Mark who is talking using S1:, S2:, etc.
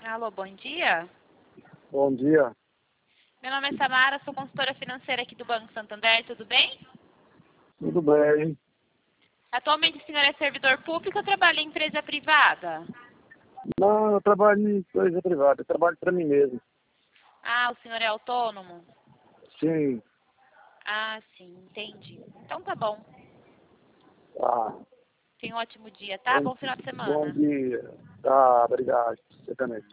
S1: Alô, bom dia.
S2: Bom dia.
S1: Meu nome é Samara, sou consultora financeira aqui do Banco Santander, tudo bem?
S2: Tudo bem?
S1: Atualmente o senhor é servidor público ou trabalha em empresa privada?
S2: Não, eu trabalho em coisa privada, eu trabalho para mim mesmo.
S1: Ah, o senhor é autônomo?
S2: Sim,
S1: Ah, sim, entendi. Então tá bom.
S2: tá.
S1: Tenha um ótimo dia, tá? Bom final de
S2: Bom
S1: semana.
S2: dia. Tá, obrigado. Você também.